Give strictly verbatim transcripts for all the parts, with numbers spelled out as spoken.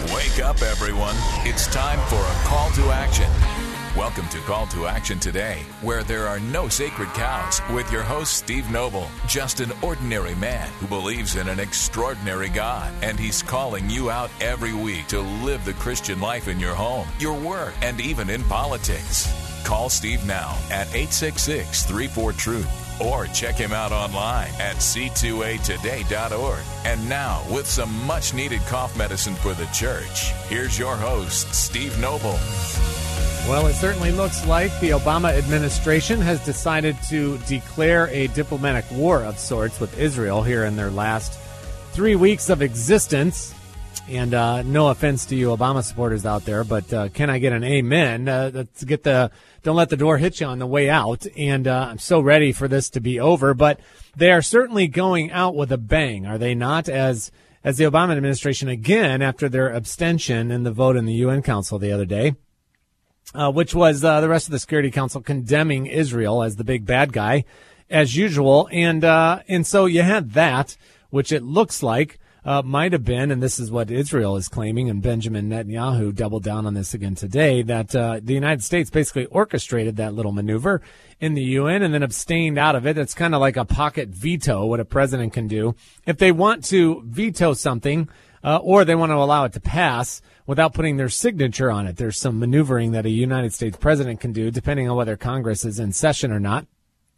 Wake up, everyone. It's time for a call to action. Welcome to Call to Action Today, where there are no sacred cows, with your host, Steve Noble, just an ordinary man who believes in an extraordinary God, and he's calling you out every week to live the Christian life in your home, your work, and even in politics. Call Steve now at eight six six, three four, truth, or check him out online at c two a today dot org. And now, with some much-needed cough medicine for the church, here's your host, Steve Noble. Well, it certainly looks like the Obama administration has decided to declare a diplomatic war of sorts with Israel here in their last three weeks of existence. And uh, no offense to you Obama supporters out there, but uh, can I get an amen? Uh, let's get the don't let the door hit you on the way out. And uh, I'm so ready for this to be over. But they are certainly going out with a bang, are they not? As as the Obama administration, again, after their abstention in the vote in the U N Council the other day, Uh, which was uh, the rest of the Security Council condemning Israel as the big bad guy, as usual. And uh, and so you had that, which it looks like uh, might have been, and this is what Israel is claiming, and Benjamin Netanyahu doubled down on this again today, that uh, the United States basically orchestrated that little maneuver in the U N and then abstained out of it. It's kind of like a pocket veto, what a president can do. If they want to veto something, Uh, or they want to allow it to pass without putting their signature on it. There's some maneuvering that a United States president can do, depending on whether Congress is in session or not,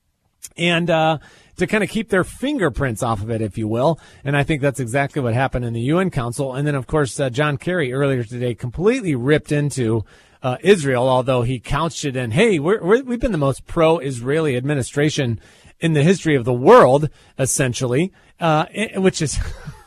and uh, to kind of keep their fingerprints off of it, if you will. And I think that's exactly what happened in the U N Council. And then, of course, uh, John Kerry earlier today completely ripped into uh, Israel, although he couched it in, hey, we're, we're, we've been the most pro-Israeli administration in the history of the world, essentially, uh, which is...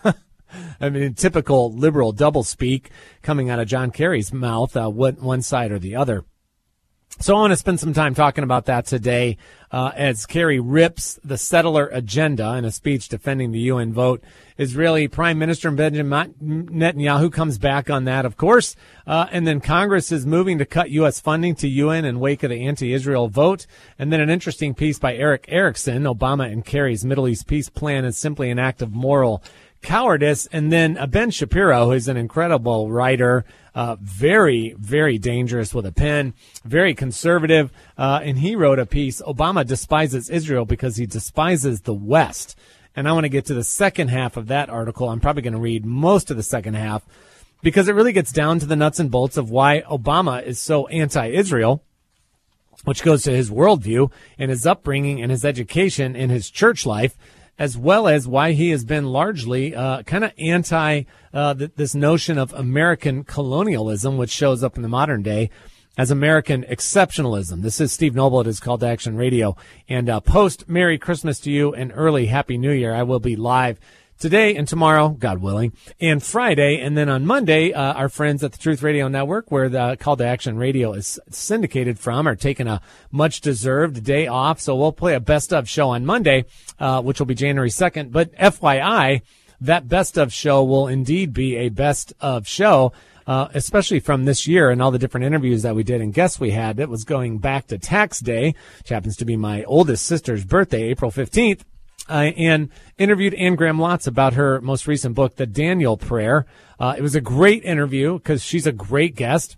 I mean, typical liberal doublespeak coming out of John Kerry's mouth, uh, one side or the other. So I want to spend some time talking about that today uh, as Kerry rips the settler agenda in a speech defending the U N vote. Israeli Prime Minister Benjamin Netanyahu comes back on that, of course. Uh, and then Congress is moving to cut U S funding to U N in wake of the anti-Israel vote. And then an interesting piece by Eric Erickson, Obama and Kerry's Middle East peace plan is simply an act of moral cowardice. And then uh, Ben Shapiro, who's an incredible writer, uh, very, very dangerous with a pen, very conservative. Uh, and he wrote a piece, Obama despises Israel because he despises the West. And I want to get to the second half of that article. I'm probably going to read most of the second half because it really gets down to the nuts and bolts of why Obama is so anti-Israel, which goes to his worldview and his upbringing and his education and his church life, as well as why he has been largely uh, kind of anti uh, th- this notion of American colonialism, which shows up in the modern day as American exceptionalism. This is Steve Noble. It is Call to Action Radio. And uh, post Merry Christmas to you and early Happy New Year. I will be live today and tomorrow, God willing, and Friday. And then on Monday, uh, our friends at the Truth Radio Network, where the Call to Action Radio is syndicated from, are taking a much-deserved day off. So we'll play a best-of show on Monday, uh, which will be January second. But F Y I, that best-of show will indeed be a best-of show, uh, especially from this year and all the different interviews that we did and guests we had. It was going back to Tax Day, which happens to be my oldest sister's birthday, April fifteenth. Uh, and interviewed Anne Graham Lotz about her most recent book, The Daniel Prayer. Uh, it was a great interview because she's a great guest.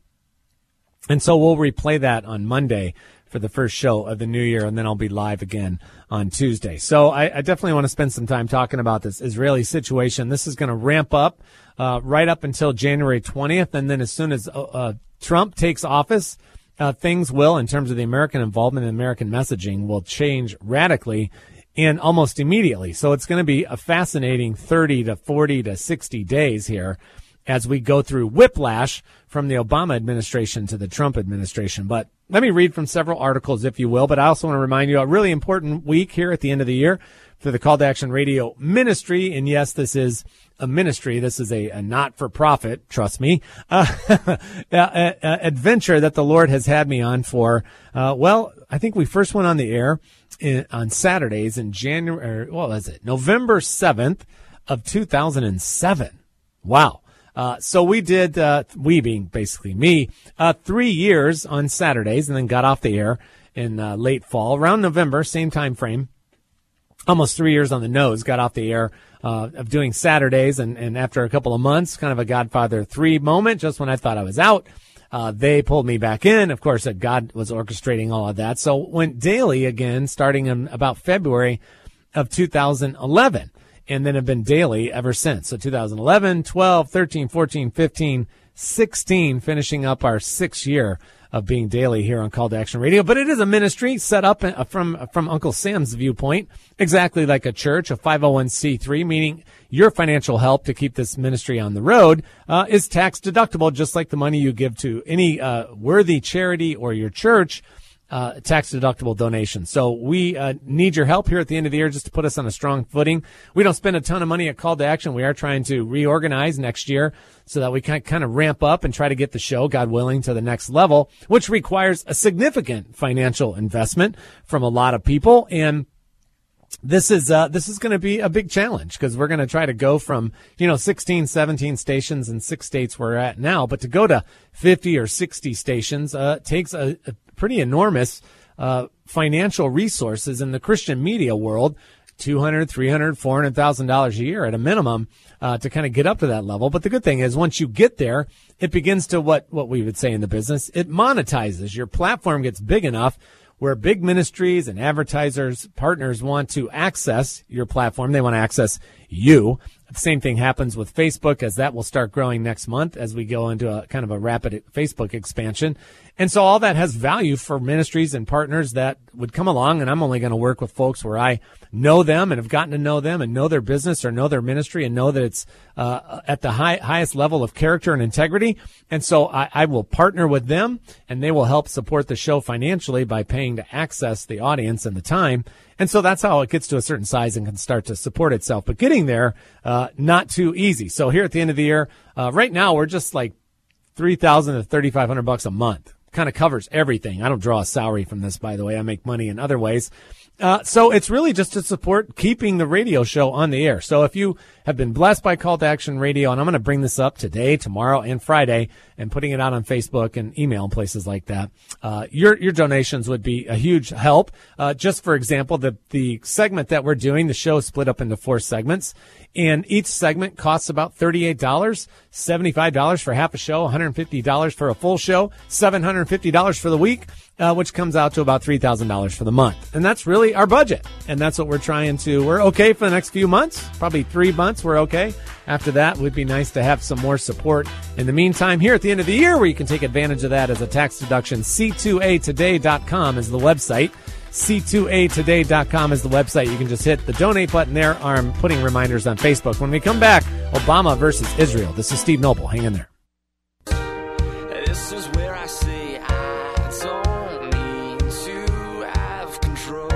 And so we'll replay that on Monday for the first show of the new year, and then I'll be live again on Tuesday. So I, I definitely want to spend some time talking about this Israeli situation. This is going to ramp up uh, right up until January twentieth, and then as soon as uh, uh, Trump takes office, uh, things will, in terms of the American involvement and American messaging, will change radically and almost immediately. So it's going to be a fascinating thirty to forty to sixty days here as we go through whiplash from the Obama administration to the Trump administration. But let me read from several articles, if you will. But I also want to remind you, a really important week here at the end of the year for the Call to Action Radio ministry. And yes, this is a ministry. This is a, a not-for-profit, trust me, uh, a, a, a adventure that the Lord has had me on for, uh, well, I think we first went on the air in, on Saturdays in January, what was it, November seventh of two thousand seven. Wow. Uh, so we did, uh, we being basically me, uh, three years on Saturdays and then got off the air in uh, late fall, around November, same time frame. Almost three years on the nose, got off the air uh, of doing Saturdays. And, and after a couple of months, kind of a Godfather three moment, just when I thought I was out, uh, they pulled me back in. Of course, that God was orchestrating all of that. So went daily again, starting in about February of two thousand eleven. And then have been daily ever since. So two thousand eleven, twelve, thirteen, fourteen, fifteen, sixteen, finishing up our sixth year of being daily here on Call to Action Radio. But it is a ministry set up from from Uncle Sam's viewpoint, exactly like a church, a five oh one c three, meaning your financial help to keep this ministry on the road uh, is tax deductible, just like the money you give to any uh, worthy charity or your church. Uh, tax-deductible donation. So we uh, need your help here at the end of the year just to put us on a strong footing. We don't spend a ton of money at Call to Action. We are trying to reorganize next year so that we can kind of ramp up and try to get the show, God willing, to the next level, which requires a significant financial investment from a lot of people. And this is uh, this is going to be a big challenge because we're going to try to go from, you know, sixteen, seventeen stations in six states we're at now, but to go to fifty or sixty stations uh, takes a, a pretty enormous uh, financial resources in the Christian media world, two hundred, three hundred, four hundred thousand dollars a year at a minimum uh, to kind of get up to that level. But the good thing is once you get there, it begins to what, what we would say in the business, it monetizes. Your platform gets big enough where big ministries and advertisers, partners want to access your platform. They want to access you. The same thing happens with Facebook, as that will start growing next month as we go into a kind of a rapid Facebook expansion. And so all that has value for ministries and partners that would come along. And I'm only going to work with folks where I know them and have gotten to know them and know their business or know their ministry and know that it's uh, at the high, highest level of character and integrity. And so I, I will partner with them, and they will help support the show financially by paying to access the audience and the time. And so that's how it gets to a certain size and can start to support itself. But getting there, uh, not too easy. So here at the end of the year, uh, right now we're just like three thousand to thirty-five hundred bucks a month. Kind of covers everything. I don't draw a salary from this, by the way. I make money in other ways. Uh, so it's really just to support keeping the radio show on the air. So if you have been blessed by Call to Action Radio, and I'm going to bring this up today, tomorrow, and Friday, and putting it out on Facebook and email and places like that, uh, your your donations would be a huge help. Uh, just for example, the the segment that we're doing, the show is split up into four segments, and each segment costs about thirty-eight dollars, seventy-five dollars for half a show, one hundred fifty dollars for a full show, seven hundred fifty dollars for the week, uh, which comes out to about three thousand dollars for the month. And that's really our budget. And that's what we're trying to, we're okay for the next few months, probably three months, we're okay. After that, it would be nice to have some more support. In the meantime, here at the end of the year, where you can take advantage of that as a tax deduction, C two A today dot com is the website. C two A today dot com is the website. You can just hit the donate button there. I'm putting reminders on Facebook. When we come back, Obama versus Israel. This is Steve Noble. Hang in there. This is where I say I don't need to have control.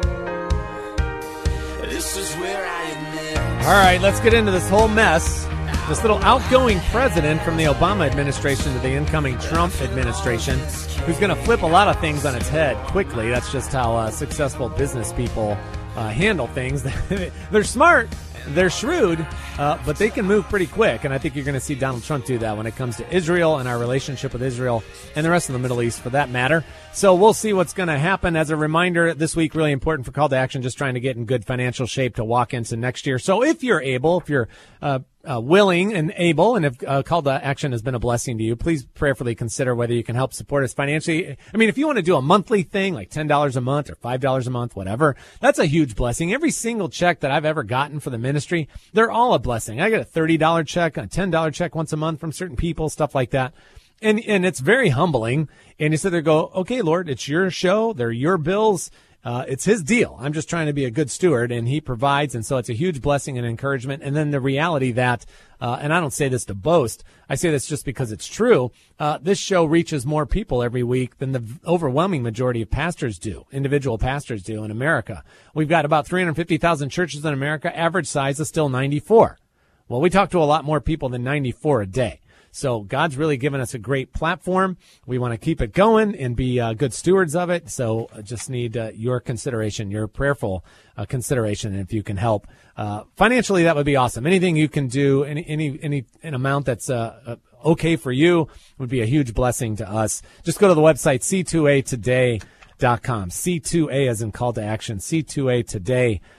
This is where I admit. All right, let's get into this whole mess. This little outgoing president from the Obama administration to the incoming Trump administration, who's going to flip a lot of things on its head quickly. That's just how uh, successful business people uh, handle things. They're smart, they're shrewd, uh, but they can move pretty quick. And I think you're going to see Donald Trump do that when it comes to Israel and our relationship with Israel and the rest of the Middle East for that matter. So we'll see what's going to happen. As a reminder, this week, really important for Call to Action, just trying to get in good financial shape to walk into next year. So if you're able, if you're uh, uh, willing and able, and if uh, Call to Action has been a blessing to you, please prayerfully consider whether you can help support us financially. I mean, if you want to do a monthly thing, like ten dollars a month or five dollars a month, whatever, that's a huge blessing. Every single check that I've ever gotten for the ministry, they're all a blessing. I get a thirty dollars check, a ten dollars check once a month from certain people, stuff like that. And and it's very humbling. And you sit there and go, okay, Lord, it's your show. They're your bills. Uh, it's his deal. I'm just trying to be a good steward, and he provides. And so it's a huge blessing and encouragement. And then the reality that, uh, and I don't say this to boast, I say this just because it's true. Uh, this show reaches more people every week than the overwhelming majority of pastors do, individual pastors do in America. We've got about three hundred fifty thousand churches in America. Average size is still ninety-four. Well, we talk to a lot more people than ninety-four a day. So God's really given us a great platform. We want to keep it going and be uh, good stewards of it. So I just need uh, your consideration, your prayerful uh, consideration. And if you can help uh, financially, that would be awesome. Anything you can do, any any any an amount that's uh, uh, okay for you would be a huge blessing to us. Just go to the website, C two A today dot com. C two A as in call to action, C two A today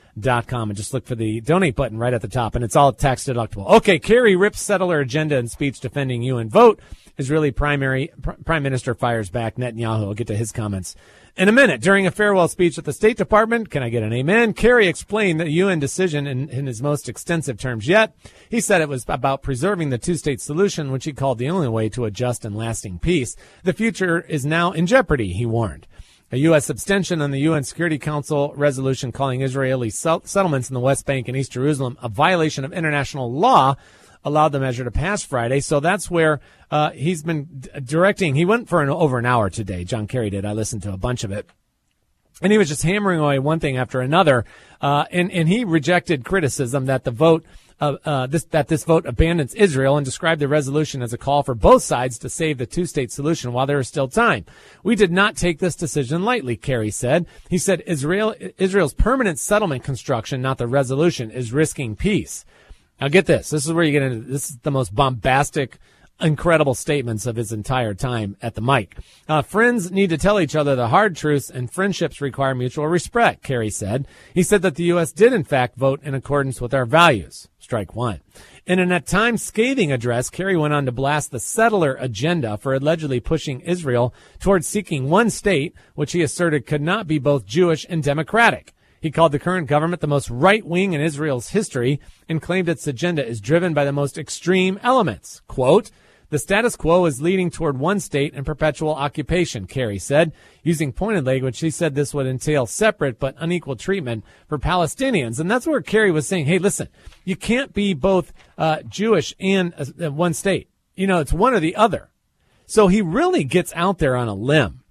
dot com and just look for the donate button right at the top, and it's all tax deductible. Okay, Kerry rips settler agenda in speech defending U N vote. Israeli primary pr- Prime Minister fires back Netanyahu. I'll get to his comments in a minute. During a farewell speech at the State Department, can I get an amen? Kerry explained the U N decision in, in his most extensive terms yet. He said it was about preserving the two-state solution, which he called the only way to a just and lasting peace. The future is now in jeopardy, he warned. A U S abstention on the U N Security Council resolution calling Israeli settlements in the West Bank and East Jerusalem a violation of international law allowed the measure to pass Friday. So that's where uh, he's been d- directing. He went for an, over an hour today. John Kerry did. I listened to a bunch of it. And he was just hammering away one thing after another. Uh, and, and he rejected criticism that the vote Uh, uh, this, that this vote abandons Israel and described the resolution as a call for both sides to save the two-state solution while there is still time. We did not take this decision lightly, Kerry said. He said Israel, Israel's permanent settlement construction, not the resolution, is risking peace. Now get this. This is where you get into, this is the most bombastic, incredible statements of his entire time at the mic. Uh, friends need to tell each other the hard truths, and friendships require mutual respect, Kerry said. He said that the U S did, in fact, vote in accordance with our values. Strike one. In an at times scathing address, Kerry went on to blast the settler agenda for allegedly pushing Israel towards seeking one state, which he asserted could not be both Jewish and democratic. He called the current government the most right-wing in Israel's history and claimed its agenda is driven by the most extreme elements. Quote, the status quo is leading toward one state and perpetual occupation, Kerry said. Using pointed language, he said this would entail separate but unequal treatment for Palestinians. And that's where Kerry was saying, hey, listen, you can't be both uh, Jewish and uh, one state. You know, it's one or the other. So he really gets out there on a limb,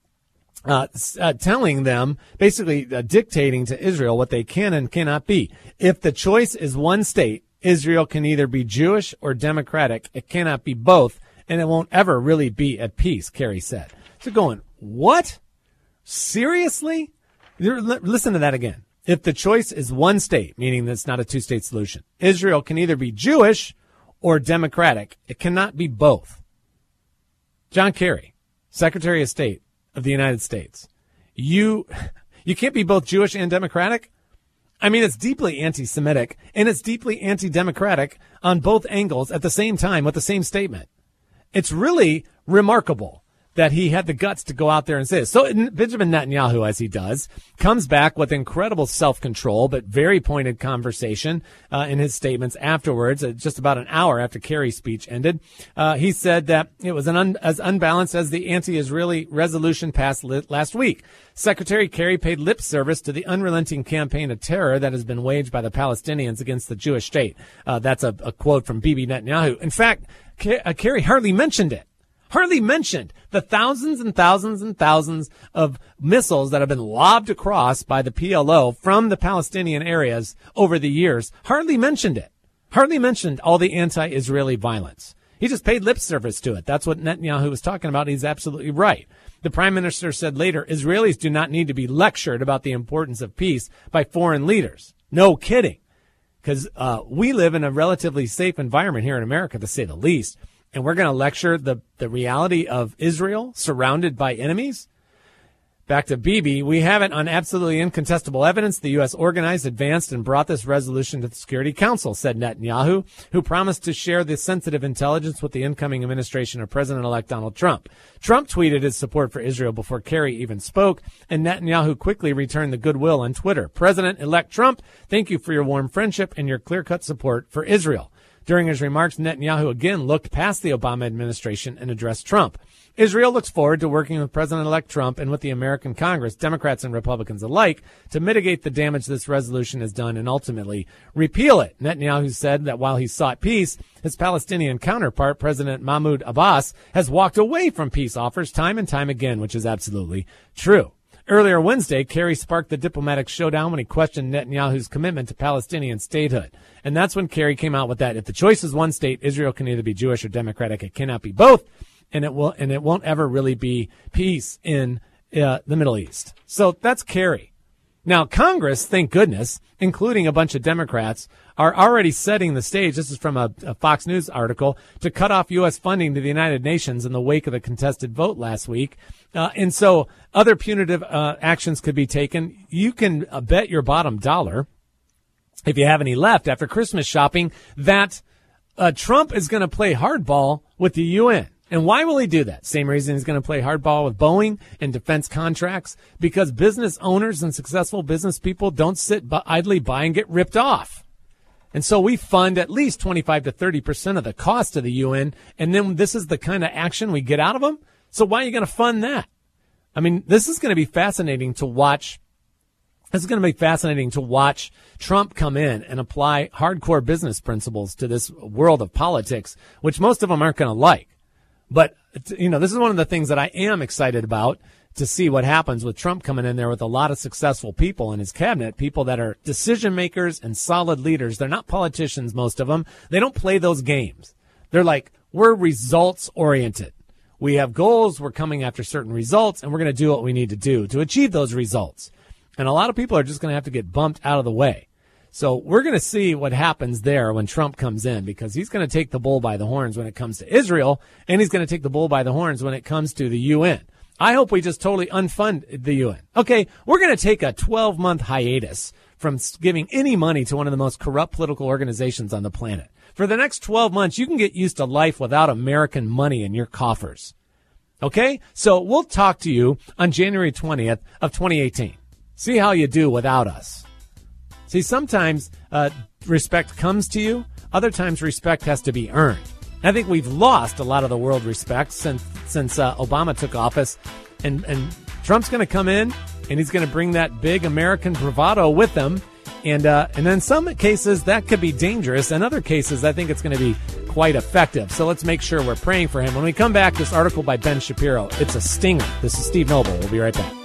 uh, uh telling them, basically uh, dictating to Israel what they can and cannot be. If the choice is one state, Israel can either be Jewish or democratic. It cannot be both, and it won't ever really be at peace, Kerry said. So going, what? Seriously? Listen to that again. If the choice is one state, meaning that's not a two-state solution, Israel can either be Jewish or democratic. It cannot be both. John Kerry, Secretary of State of the United States. You, you can't be both Jewish and democratic? I mean, it's deeply anti-Semitic, and it's deeply anti-democratic on both angles at the same time with the same statement. It's really remarkable that he had the guts to go out there and say this. So Benjamin Netanyahu, as he does, comes back with incredible self-control, but very pointed conversation uh, in his statements afterwards, uh, just about an hour after Kerry's speech ended. Uh, he said that it was an un- as unbalanced as the anti-Israeli resolution passed li- last week. Secretary Kerry paid lip service to the unrelenting campaign of terror that has been waged by the Palestinians against the Jewish state. Uh, that's a, a quote from Bibi Netanyahu. In fact, K- uh, Kerry hardly mentioned it. Hardly mentioned the thousands and thousands and thousands of missiles that have been lobbed across by the P L O from the Palestinian areas over the years. Hardly mentioned it. Hardly mentioned all the anti-Israeli violence. He just paid lip service to it. That's what Netanyahu was talking about. He's absolutely right. The prime minister said later, Israelis do not need to be lectured about the importance of peace by foreign leaders. No kidding. Because uh, we live in a relatively safe environment here in America, to say the least. And we're going to lecture the, the reality of Israel surrounded by enemies? Back to Bibi, we have it on absolutely incontestable evidence. The U S organized, advanced, and brought this resolution to the Security Council, said Netanyahu, who promised to share the sensitive intelligence with the incoming administration of President-elect Donald Trump. Trump tweeted his support for Israel before Kerry even spoke, and Netanyahu quickly returned the goodwill on Twitter. President-elect Trump, thank you for your warm friendship and your clear-cut support for Israel. During his remarks, Netanyahu again looked past the Obama administration and addressed Trump. Israel looks forward to working with President-elect Trump and with the American Congress, Democrats and Republicans alike, to mitigate the damage this resolution has done and ultimately repeal it. Netanyahu said that while he sought peace, his Palestinian counterpart, President Mahmoud Abbas, has walked away from peace offers time and time again, which is absolutely true. Earlier Wednesday, Kerry sparked the diplomatic showdown when he questioned Netanyahu's commitment to Palestinian statehood. And that's when Kerry came out with that. If the choice is one state, Israel can either be Jewish or democratic. It cannot be both. And it will, and it won't ever really be peace in uh, the Middle East. So that's Kerry. Now, Congress, thank goodness, including a bunch of Democrats, are already setting the stage. This is from a, a Fox News article to cut off U S funding to the United Nations in the wake of the contested vote last week. Uh, and so other punitive uh, actions could be taken. You can uh, bet your bottom dollar if you have any left after Christmas shopping, that uh, Trump is going to play hardball with the U N. And why will he do that? Same reason he's going to play hardball with Boeing and defense contracts, because business owners and successful business people don't sit by, idly by and get ripped off. And so we fund at least twenty-five to thirty percent of the cost of the U N, and then this is the kind of action we get out of them. So why are you going to fund that? I mean, this is going to be fascinating to watch. This is going to be fascinating to watch Trump come in and apply hardcore business principles to this world of politics, which most of them aren't going to like. But, you know, this is one of the things that I am excited about, to see what happens with Trump coming in there with a lot of successful people in his cabinet, people that are decision makers and solid leaders. They're not politicians, most of them. They don't play those games. They're like, we're results oriented. We have goals. We're coming after certain results, and we're going to do what we need to do to achieve those results. And a lot of people are just going to have to get bumped out of the way. So we're going to see what happens there when Trump comes in, because he's going to take the bull by the horns when it comes to Israel, and he's going to take the bull by the horns when it comes to the U N. I hope we just totally unfund the U N. Okay, we're going to take a twelve-month hiatus from giving any money to one of the most corrupt political organizations on the planet. For the next twelve months, you can get used to life without American money in your coffers. Okay? So we'll talk to you on January twentieth of twenty eighteen. See how you do without us. See, sometimes uh, respect comes to you. Other times respect has to be earned. I think we've lost a lot of the world respect since since uh, Obama took office. And, and Trump's going to come in, and he's going to bring that big American bravado with him. And, uh, and in some cases, that could be dangerous. In other cases, I think it's going to be quite effective. So let's make sure we're praying for him. When we come back, this article by Ben Shapiro, it's a stinger. This is Steve Noble. We'll be right back.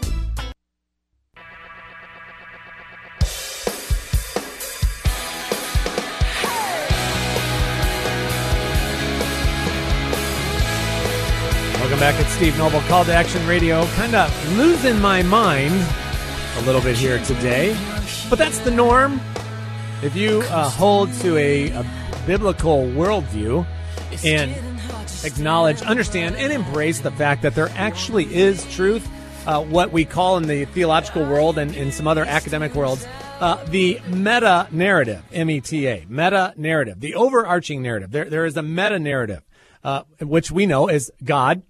Welcome back at Steve Noble, Call to Action Radio. Kind of losing my mind a little bit here today, but that's the norm. If you uh, hold to a, a biblical worldview and acknowledge, understand, and embrace the fact that there actually is truth, uh, what we call in the theological world and in some other academic worlds, uh, the meta-narrative, M E T A, meta-narrative, the overarching narrative. There, there is a meta-narrative, uh, which we know is God.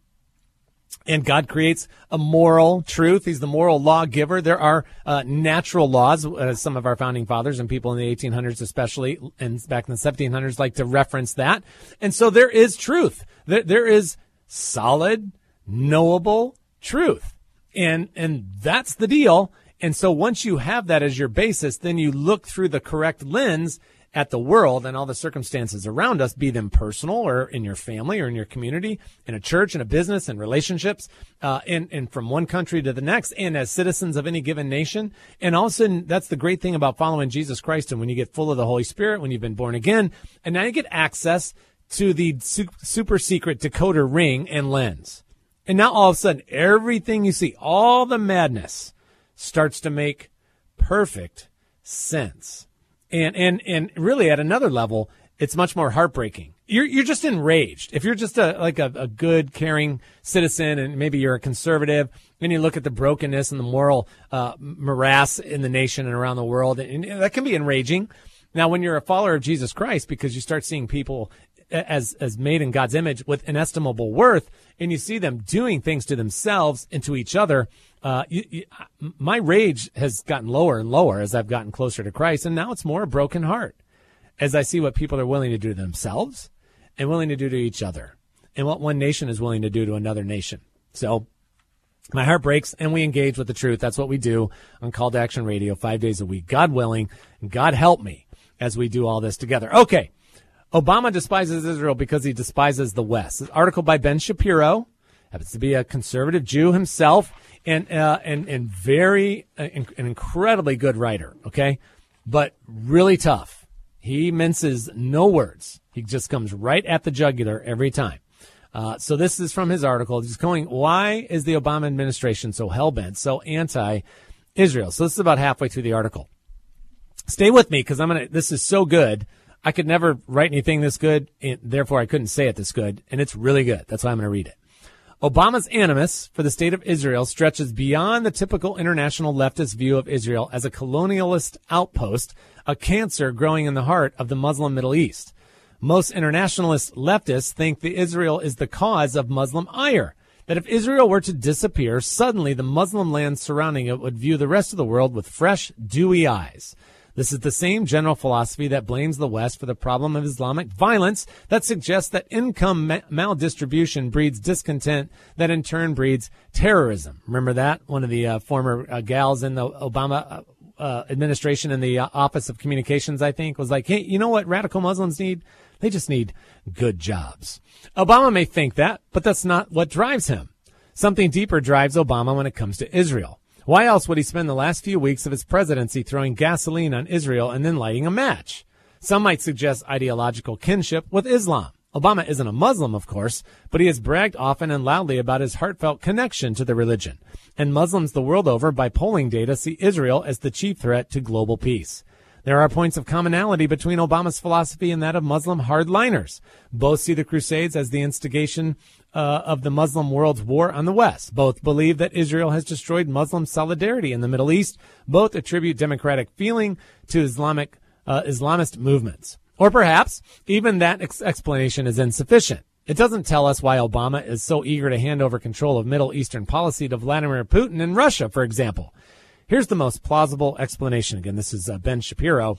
And God creates a moral truth. He's the moral lawgiver. There are uh, natural laws, uh, some of our founding fathers and people in the eighteen hundreds especially, and back in the seventeen hundreds like to reference that. And so there is truth. There, there is solid, knowable truth. And and that's the deal. And so once you have that as your basis, then you look through the correct lens at the world and all the circumstances around us, be them personal or in your family or in your community, in a church, in a business, in relationships, uh, and, and from one country to the next, and as citizens of any given nation. And all of a sudden, that's the great thing about following Jesus Christ. And when you get full of the Holy Spirit, when you've been born again, and now you get access to the su- super secret decoder ring and lens. And now all of a sudden, everything you see, all the madness starts to make perfect sense. And, and, and really at another level, it's much more heartbreaking. You're, you're just enraged. If you're just a, like a, a good, caring citizen, and maybe you're a conservative, and you look at the brokenness and the moral, uh, morass in the nation and around the world, and, and that can be enraging. Now, when you're a follower of Jesus Christ, because you start seeing people as, as made in God's image with inestimable worth, and you see them doing things to themselves and to each other, Uh, you, you, my rage has gotten lower and lower as I've gotten closer to Christ, and now it's more a broken heart as I see what people are willing to do to themselves and willing to do to each other, and what one nation is willing to do to another nation. So my heart breaks, and we engage with the truth. That's what we do on Call to Action Radio five days a week. God willing, God help me as we do all this together. Okay, Obama despises Israel because he despises the West. This article by Ben Shapiro, happens to be a conservative Jew himself. And, uh, and, and very, uh, an incredibly good writer, okay? But really tough. He minces no words. He just comes right at the jugular every time. Uh, so this is from his article. He's going, why is the Obama administration so hell-bent, so anti-Israel? So this is about halfway through the article. Stay with me, because I'm gonna, this is so good. I could never write anything this good, and therefore I couldn't say it this good, and it's really good. That's why I'm gonna read it. Obama's animus for the state of Israel stretches beyond the typical international leftist view of Israel as a colonialist outpost, a cancer growing in the heart of the Muslim Middle East. Most internationalist leftists think that Israel is the cause of Muslim ire, that if Israel were to disappear, suddenly the Muslim lands surrounding it would view the rest of the world with fresh, dewy eyes. This is the same general philosophy that blames the West for the problem of Islamic violence, that suggests that income ma- maldistribution breeds discontent, that in turn breeds terrorism. Remember that? One of the uh, former uh, gals in the Obama uh, uh, administration in the uh, Office of Communications, I think, was like, hey, you know what radical Muslims need? They just need good jobs. Obama may think that, but that's not what drives him. Something deeper drives Obama when it comes to Israel. Why else would he spend the last few weeks of his presidency throwing gasoline on Israel and then lighting a match? Some might suggest ideological kinship with Islam. Obama isn't a Muslim, of course, but he has bragged often and loudly about his heartfelt connection to the religion. And Muslims the world over, by polling data, see Israel as the chief threat to global peace. There are points of commonality between Obama's philosophy and that of Muslim hardliners. Both see the Crusades as the instigation uh, of the Muslim world's war on the West. Both believe that Israel has destroyed Muslim solidarity in the Middle East. Both attribute democratic feeling to Islamic uh, Islamist movements. Or perhaps even that ex- explanation is insufficient. It doesn't tell us why Obama is so eager to hand over control of Middle Eastern policy to Vladimir Putin in Russia, for example. Here's the most plausible explanation. Again, this is uh, Ben Shapiro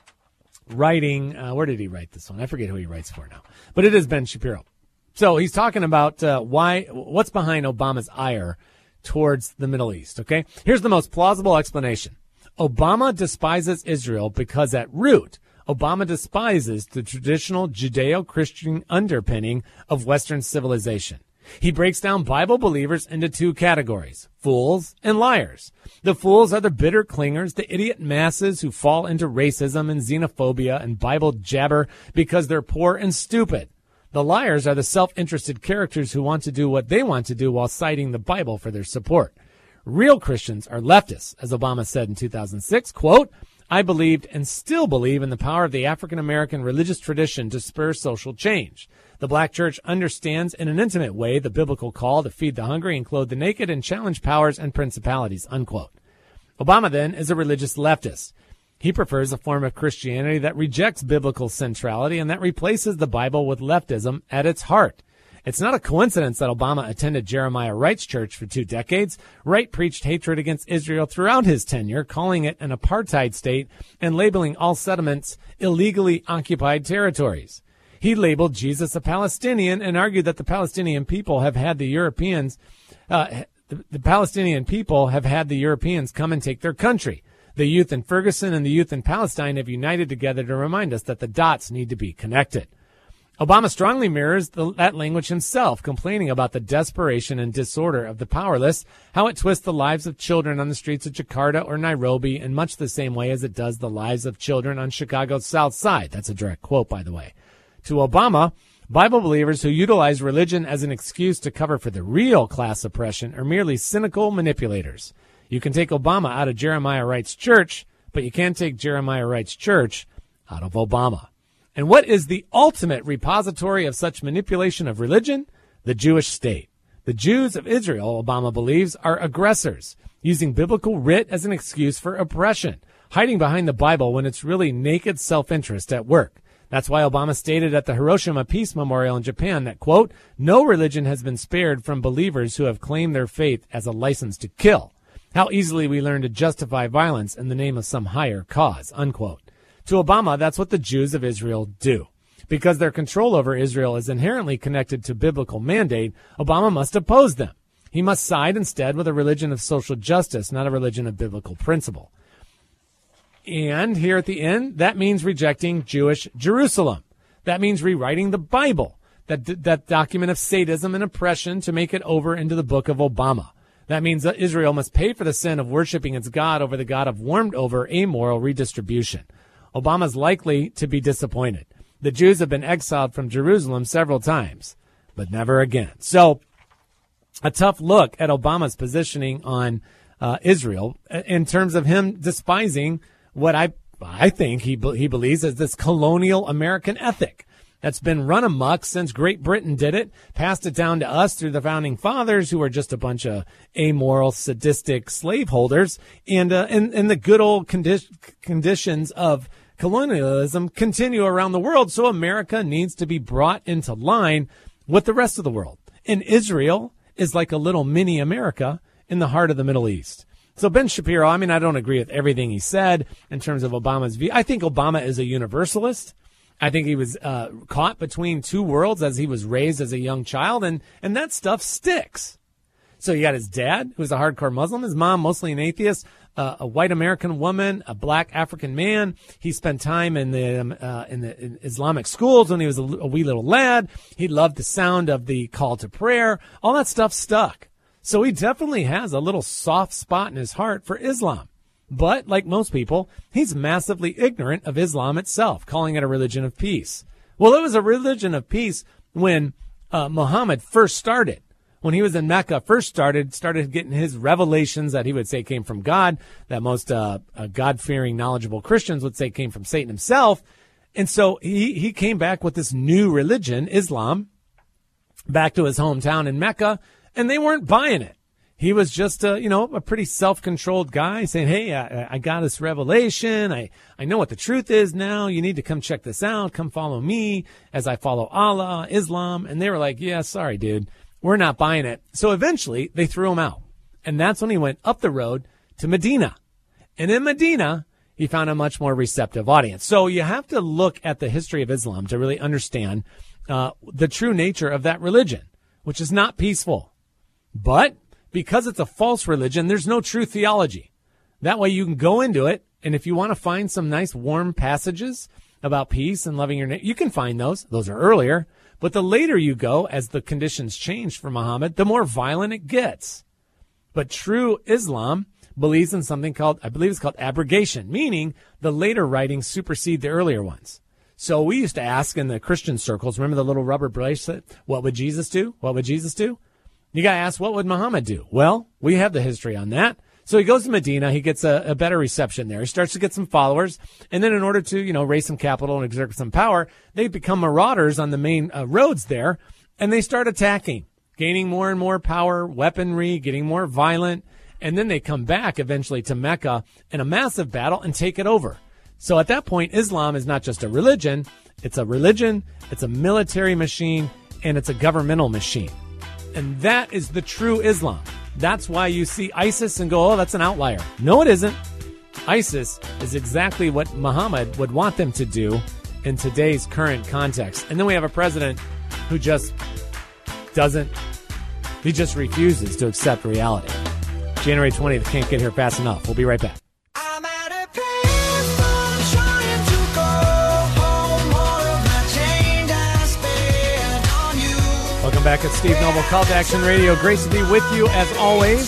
writing. Uh, where did he write this one? I forget who he writes for now. But it is Ben Shapiro. So he's talking about uh, why, what's behind Obama's ire towards the Middle East. Okay, here's the most plausible explanation. Obama despises Israel because at root, Obama despises the traditional Judeo-Christian underpinning of Western civilization. He breaks down Bible believers into two categories, fools and liars. The fools are the bitter clingers, the idiot masses who fall into racism and xenophobia and Bible jabber because they're poor and stupid. The liars are the self-interested characters who want to do what they want to do while citing the Bible for their support. Real Christians are leftists, as Obama said in two thousand six, quote, I believed and still believe in the power of the African-American religious tradition to spur social change. The black church understands in an intimate way the biblical call to feed the hungry and clothe the naked and challenge powers and principalities, unquote. Obama, then, is a religious leftist. He prefers a form of Christianity that rejects biblical centrality and that replaces the Bible with leftism at its heart. It's not a coincidence that Obama attended Jeremiah Wright's church for two decades. Wright preached hatred against Israel throughout his tenure, calling it an apartheid state and labeling all settlements illegally occupied territories. He labeled Jesus a Palestinian and argued that the Palestinian people have had the Europeans, uh, the, the Palestinian people have had the Europeans come and take their country. The youth in Ferguson and the youth in Palestine have united together to remind us that the dots need to be connected. Obama strongly mirrors the, that language himself, complaining about the desperation and disorder of the powerless, how it twists the lives of children on the streets of Jakarta or Nairobi in much the same way as it does the lives of children on Chicago's South Side. That's a direct quote, by the way. To Obama, Bible believers who utilize religion as an excuse to cover for the real class oppression are merely cynical manipulators. You can take Obama out of Jeremiah Wright's church, but you can't take Jeremiah Wright's church out of Obama. And what is the ultimate repository of such manipulation of religion? The Jewish state. The Jews of Israel, Obama believes, are aggressors, using biblical writ as an excuse for oppression, hiding behind the Bible when it's really naked self-interest at work. That's why Obama stated at the Hiroshima Peace Memorial in Japan that, quote, no religion has been spared from believers who have claimed their faith as a license to kill. How easily we learn to justify violence in the name of some higher cause, unquote. To Obama, that's what the Jews of Israel do. Because their control over Israel is inherently connected to biblical mandate, Obama must oppose them. He must side instead with a religion of social justice, not a religion of biblical principle. And here at the end, that means rejecting Jewish Jerusalem. That means rewriting the Bible, that that document of sadism and oppression, to make it over into the book of Obama. That means that Israel must pay for the sin of worshiping its God over the God of warmed over amoral redistribution. Obama's likely to be disappointed. The Jews have been exiled from Jerusalem several times, but never again. So a tough look at Obama's positioning on uh, Israel in terms of him despising what I I think he he believes is this colonial American ethic. that's been run amok since Great Britain did it, passed it down to us through the founding fathers, who are just a bunch of amoral, sadistic slaveholders, and uh, and, and the good old condi- conditions of colonialism continue around the world. So America needs to be brought into line with the rest of the world. And Israel is like a little mini America in the heart of the Middle East. So Ben Shapiro, I mean, I don't agree with everything he said in terms of Obama's view. I think Obama is a universalist. I think he was uh, caught between two worlds as he was raised as a young child, and, and that stuff sticks. So you got his dad, who's a hardcore Muslim, his mom, mostly an atheist, uh, a white American woman, a black African man. He spent time in the um, uh, in the in Islamic schools when he was a, a wee little lad. He loved the sound of the call to prayer. All that stuff stuck. So he definitely has a little soft spot in his heart for Islam. But like most people, he's massively ignorant of Islam itself, calling it a religion of peace. Well, it was a religion of peace when uh, Muhammad first started. When he was in Mecca, first started, started getting his revelations that he would say came from God, that most uh, uh, God-fearing, knowledgeable Christians would say came from Satan himself. And so he, he came back with this new religion, Islam, back to his hometown in Mecca, and they weren't buying it. He was just, a, you know, a pretty self-controlled guy saying, hey, I, I got this revelation. I, I know what the truth is now. You need to come check this out. Come follow me as I follow Allah, Islam. And they were like, yeah, sorry, dude. We're not buying it. So eventually they threw him out. And that's when he went up the road to Medina. And in Medina, he found a much more receptive audience. So you have to look at the history of Islam to really understand uh, the true nature of that religion, which is not peaceful. But because it's a false religion, there's no true theology. That way you can go into it, and if you want to find some nice warm passages about peace and loving your neighbor, you can find those. Those are earlier. But the later you go, as the conditions change for Muhammad, the more violent it gets. But true Islam believes in something called, I believe it's called abrogation, meaning the later writings supersede the earlier ones. So we used to ask in the Christian circles, remember the little rubber bracelet? What would Jesus do? What would Jesus do? You got to ask, what would Muhammad do? Well, we have the history on that. So he goes to Medina. He gets a, a better reception there. He starts to get some followers. And then in order to, you know, raise some capital and exert some power, they become marauders on the main uh, roads there. And they start attacking, gaining more and more power, weaponry, getting more violent. And then they come back eventually to Mecca in a massive battle and take it over. So at that point, Islam is not just a religion. It's a religion, it's a military machine, and it's a governmental machine. And that is the true Islam. That's why you see ISIS and go, oh, that's an outlier. No, it isn't. ISIS is exactly what Muhammad would want them to do in today's current context. And then we have a president who just doesn't, he just refuses to accept reality. January twentieth, can't get here fast enough. We'll be right back. I'm at a payphone trying to go home. All of my change I spent on you. Welcome back at Steve Noble, Call to Action Radio. Grace to be with you as always.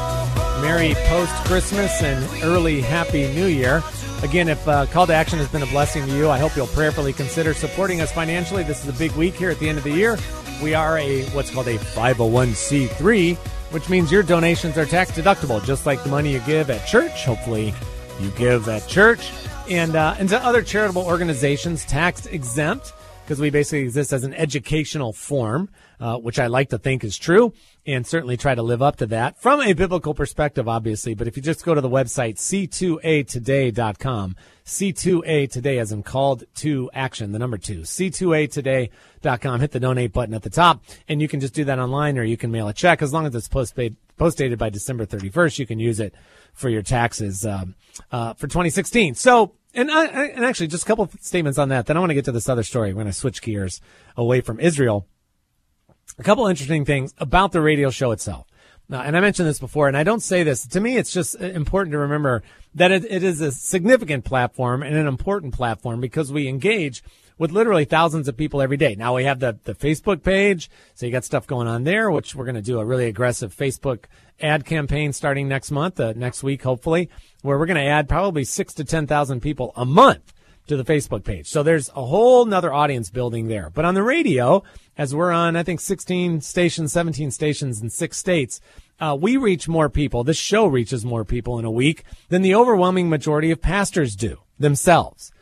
Merry post-Christmas and early Happy New Year. Again, if uh, Call to Action has been a blessing to you, I hope you'll prayerfully consider supporting us financially. This is a big week here at the end of the year. We are a what's called a five oh one c three, which means your donations are tax deductible, just like the money you give at church. Hopefully you give at church. And, uh, and to other charitable organizations, tax exempt, because we basically exist as an educational form, uh, which I like to think is true, and certainly try to live up to that from a biblical perspective, obviously. But if you just go to the website, c two a today dot com, C two A today as in called to action, the number two, c two a today dot com, hit the donate button at the top, and you can just do that online, or you can mail a check. As long as it's post-paid, post-dated by December thirty-first, you can use it for your taxes um, uh, for twenty sixteen. So, and, I, and actually, just a couple of statements on that. Then I want to get to this other story. We're going to switch gears away from Israel. A couple interesting things about the radio show itself. Now, and I mentioned this before, and I don't say this. To me, it's just important to remember that it, it is a significant platform and an important platform because we engage with literally thousands of people every day. Now, we have the, the Facebook page, so you got stuff going on there, which we're going to do a really aggressive Facebook ad campaign starting next month, uh, next week, hopefully, where we're going to add probably six to ten thousand people a month to the Facebook page. So there's a whole nother audience building there. But on the radio, as we're on, I think, sixteen stations, seventeen stations in six states, uh, we reach more people. This show reaches more people in a week than the overwhelming majority of pastors do themselves.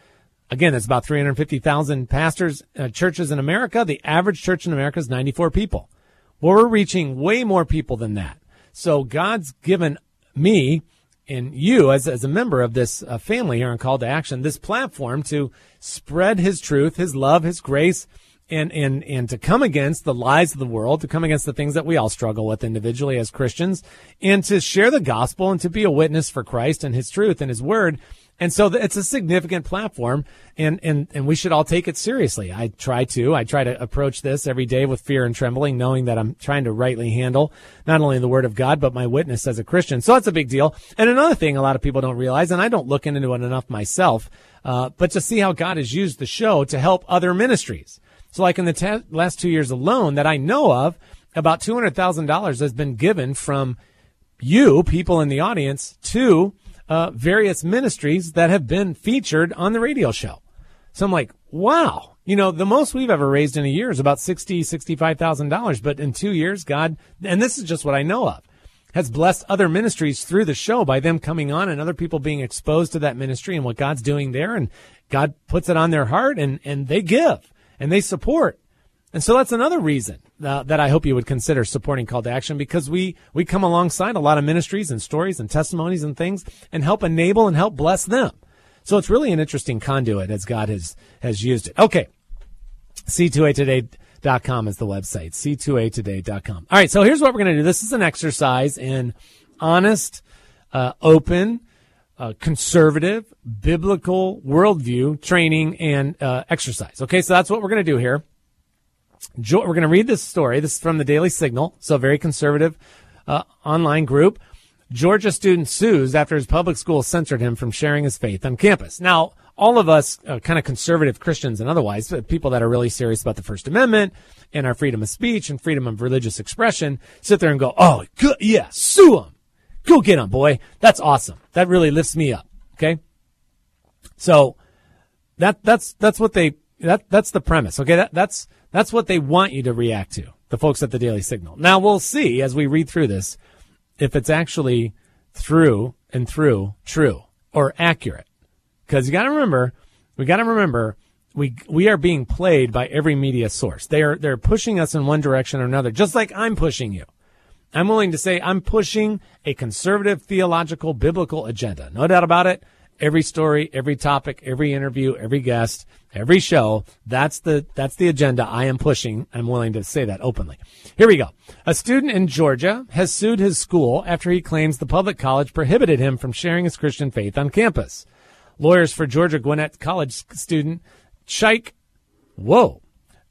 Again, it's about three hundred fifty thousand pastors, uh, churches in America. The average church in America is ninety-four people. Well, we're reaching way more people than that. So God's given me and you as, as a member of this uh, family here on Call to Action, this platform to spread his truth, his love, his grace, and, and, and to come against the lies of the world, to come against the things that we all struggle with individually as Christians, and to share the gospel and to be a witness for Christ and his truth and his word. And so it's a significant platform, and, and, and we should all take it seriously. I try to. I try to approach this every day with fear and trembling, knowing that I'm trying to rightly handle not only the word of God, but my witness as a Christian. So that's a big deal. And another thing a lot of people don't realize, and I don't look into it enough myself, uh, but to see how God has used the show to help other ministries. So like in the t- last two years alone that I know of, about two hundred thousand dollars has been given from you, people in the audience, to Uh, various ministries that have been featured on the radio show. So I'm like, wow, you know, the most we've ever raised in a year is about sixty, sixty-five thousand dollars. But in two years, God, and this is just what I know of, has blessed other ministries through the show by them coming on and other people being exposed to that ministry and what God's doing there. And God puts it on their heart, and, and they give and they support. And so that's another reason uh, that I hope you would consider supporting Call to Action, because we, we come alongside a lot of ministries and stories and testimonies and things and help enable and help bless them. So it's really an interesting conduit as God has, has used it. Okay. C two A today dot com is the website. C two A today dot com. All right. So here's what we're going to do. This is an exercise in honest, uh, open, uh, conservative, biblical worldview training and, uh, exercise. Okay. So that's what we're going to do here. We're going to read this story. This is from the Daily Signal, so a very conservative uh, online group. Georgia student sues after his public school censored him from sharing his faith on campus. Now, all of us uh, kind of conservative Christians and otherwise, people that are really serious about the First Amendment and our freedom of speech and freedom of religious expression, sit there and go, oh, good, yeah, sue him. Go get him, boy. That's awesome. That really lifts me up, okay? So that that's that's what they that that's the premise, okay? That that's That's what they want you to react to, the folks at the Daily Signal. Now, we'll see as we read through this if it's actually through and through true or accurate. Because you got to remember, we got to remember, we we are being played by every media source. They are they're pushing us in one direction or another, just like I'm pushing you. I'm willing to say I'm pushing a conservative, theological, biblical agenda. No doubt about it. Every story, every topic, every interview, every guest, every show, that's the that's the agenda I am pushing. I'm willing to say that openly. Here we go. A student in Georgia has sued his school after he claims the public college prohibited him from sharing his Christian faith on campus. Lawyers for Georgia Gwinnett College student Chaik, whoa,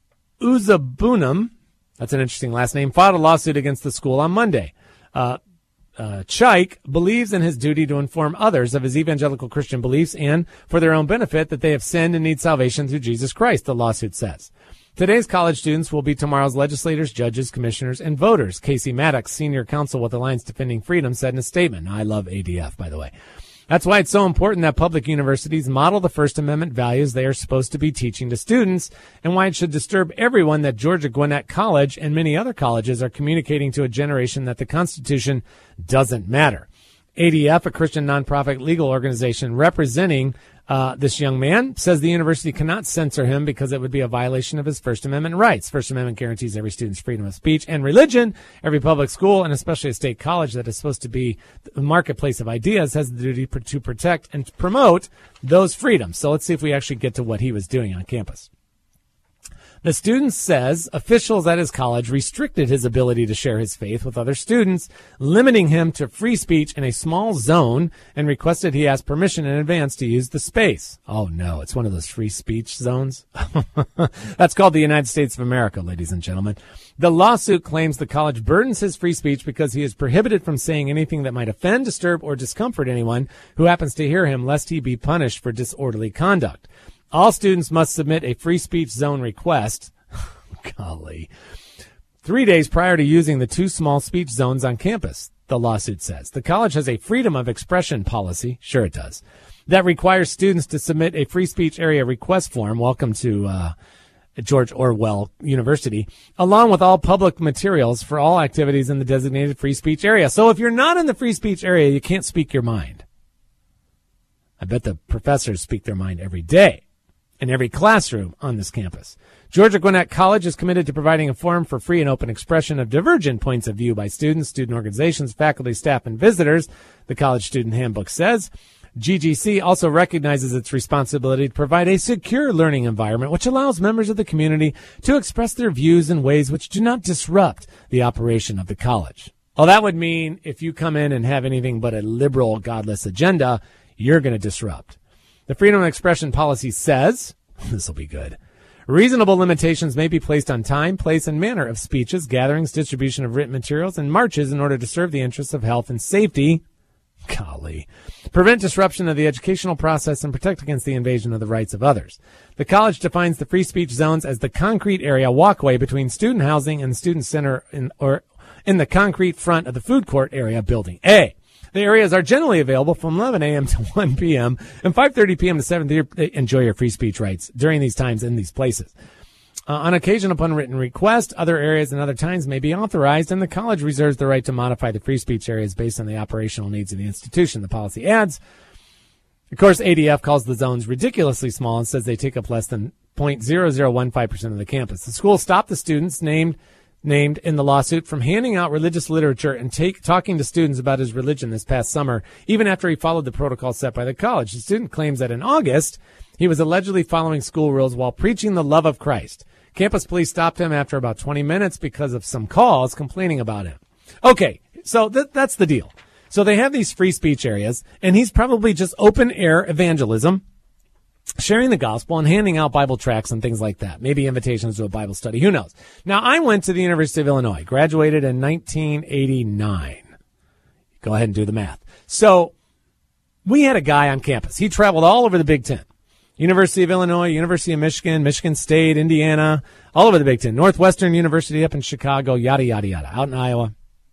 Uzabunam, that's an interesting last name, filed a lawsuit against the school on Monday. Uh, Uh, Chaik believes in his duty to inform others of his evangelical Christian beliefs and, for their own benefit, that they have sinned and need salvation through Jesus Christ, the lawsuit says. Today's college students will be tomorrow's legislators, judges, commissioners, and voters, Casey Maddox, senior counsel with Alliance Defending Freedom, said in a statement. I love A D F, by the way. That's why it's so important that public universities model the First Amendment values they are supposed to be teaching to students, and why it should disturb everyone that Georgia Gwinnett College and many other colleges are communicating to a generation that the Constitution doesn't matter. A D F, a Christian nonprofit legal organization representing uh, this young man, says the university cannot censor him because it would be a violation of his First Amendment rights. First Amendment guarantees every student's freedom of speech and religion. Every public school, and especially a state college that is supposed to be the marketplace of ideas, has the duty to protect and promote those freedoms. So let's see if we actually get to what he was doing on campus. The student says officials at his college restricted his ability to share his faith with other students, limiting him to free speech in a small zone, and requested he ask permission in advance to use the space. Oh, no, it's one of those free speech zones. That's called the United States of America, ladies and gentlemen. The lawsuit claims the college burdens his free speech because he is prohibited from saying anything that might offend, disturb, or discomfort anyone who happens to hear him, lest he be punished for disorderly conduct. All students must submit a free speech zone request, golly, three days prior to using the two small speech zones on campus, the lawsuit says. The college has a freedom of expression policy, sure it does, that requires students to submit a free speech area request form, welcome to uh, George Orwell University, along with all public materials for all activities in the designated free speech area. So if you're not in the free speech area, you can't speak your mind. I bet the professors speak their mind every day. in every classroom on this campus. Georgia Gwinnett College is committed to providing a forum for free and open expression of divergent points of view by students, student organizations, faculty, staff, and visitors, the College Student Handbook says. G G C also recognizes its responsibility to provide a secure learning environment which allows members of the community to express their views in ways which do not disrupt the operation of the college. Well, that would mean if you come in and have anything but a liberal, godless agenda, you're going to disrupt. The freedom of expression policy says, this will be good, reasonable limitations may be placed on time, place, and manner of speeches, gatherings, distribution of written materials, and marches in order to serve the interests of health and safety. Golly. Prevent disruption of the educational process and protect against the invasion of the rights of others. The college defines the free speech zones as the concrete area walkway between student housing and student center in, or in the concrete front of the food court area building A. The areas are generally available from eleven a.m. to one p.m. and five thirty p.m. to seven thirty. Enjoy your free speech rights during these times in these places. Uh, on occasion, upon written request, other areas and other times may be authorized, and the college reserves the right to modify the free speech areas based on the operational needs of the institution. The policy adds, of course, A D F calls the zones ridiculously small and says they take up less than zero point zero zero one five percent of the campus. The school stopped the students named named in the lawsuit from handing out religious literature and take, talking to students about his religion this past summer, even after he followed the protocol set by the college. The student claims that in August, he was allegedly following school rules while preaching the love of Christ. Campus police stopped him after about twenty minutes because of some calls complaining about him. Okay, so th- that's the deal. So they have these free speech areas, and he's probably just open-air evangelism, sharing the gospel and handing out Bible tracts and things like that. Maybe invitations to a Bible study. Who knows? Now, I went to the University of Illinois, graduated in nineteen eighty-nine. Go ahead and do the math. So we had a guy on campus. He traveled all over the Big Ten. University of Illinois, University of Michigan, Michigan State, Indiana, all over the Big Ten. Northwestern University up in Chicago, yada, yada, yada, out in Iowa.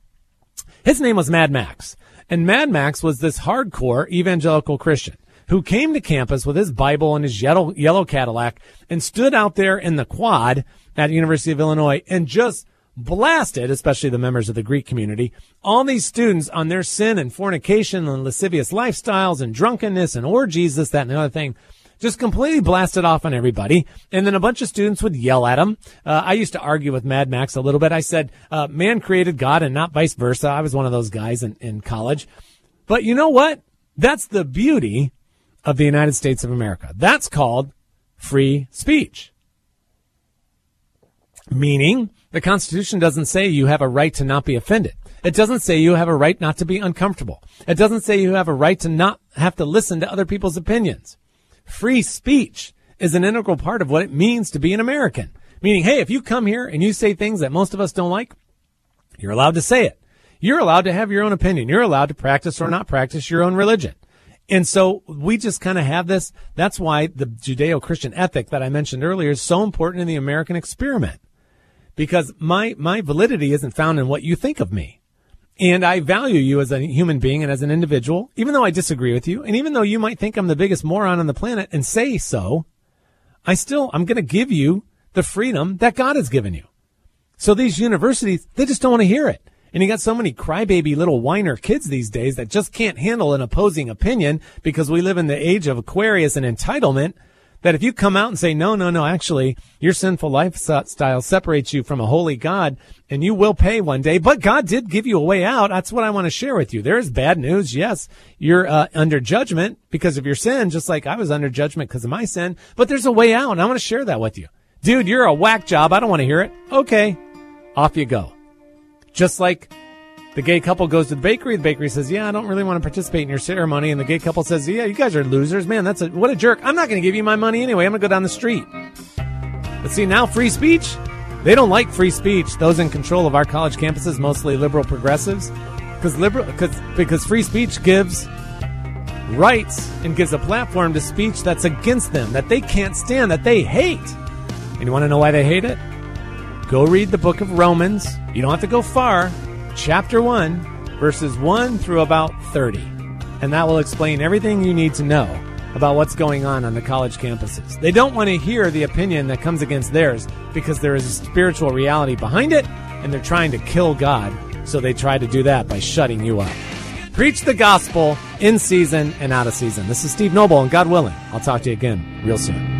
His name was Mad Max. And Mad Max was this hardcore evangelical Christian who came to campus with his Bible and his yellow, yellow Cadillac and stood out there in the quad at University of Illinois and just blasted, especially the members of the Greek community, all these students on their sin and fornication and lascivious lifestyles and drunkenness and orgies, this, that, and the other thing. Just completely blasted off on everybody. And then a bunch of students would yell at him. Uh, I used to argue with Mad Max a little bit. I said, uh, man created God and not vice versa. I was one of those guys in, in college. But you know what? That's the beauty of the United States of America. That's called free speech. Meaning, the Constitution doesn't say you have a right to not be offended. It doesn't say you have a right not to be uncomfortable. It doesn't say you have a right to not have to listen to other people's opinions. Free speech is an integral part of what it means to be an American. Meaning, hey, if you come here and you say things that most of us don't like, you're allowed to say it. You're allowed to have your own opinion. You're allowed to practice or not practice your own religion. And so we just kind of have this. That's why the Judeo-Christian ethic that I mentioned earlier is so important in the American experiment. Because my, my validity isn't found in what you think of me. And I value you as a human being and as an individual, even though I disagree with you. And even though you might think I'm the biggest moron on the planet and say so, I still, I'm going to give you the freedom that God has given you. So these universities, they just don't want to hear it. And you got so many crybaby little whiner kids these days that just can't handle an opposing opinion because we live in the age of Aquarius and entitlement, that if you come out and say, no, no, no, actually, your sinful lifestyle separates you from a holy God, and you will pay one day, but God did give you a way out. That's what I want to share with you. There is bad news. Yes, you're uh, under judgment because of your sin, just like I was under judgment because of my sin, but there's a way out, and I want to share that with you. Dude, you're a whack job. I don't want to hear it. Okay, off you go. Just like the gay couple goes to the bakery. The bakery says, yeah, I don't really want to participate in your ceremony. And the gay couple says, yeah, you guys are losers. Man, that's a, what a jerk. I'm not going to give you my money anyway. I'm going to go down the street. But see, now free speech, they don't like free speech. Those in control of our college campuses, mostly liberal progressives, because liberal, because, because free speech gives rights and gives a platform to speech that's against them, that they can't stand, that they hate. And you want to know why they hate it? Go read the book of Romans. You don't have to go far. Chapter one, verses one through about thirty. And that will explain everything you need to know about what's going on on the college campuses. They don't want to hear the opinion that comes against theirs because there is a spiritual reality behind it, and they're trying to kill God, so they try to do that by shutting you up. Preach the gospel in season and out of season. This is Steve Noble, and God willing, I'll talk to you again real soon.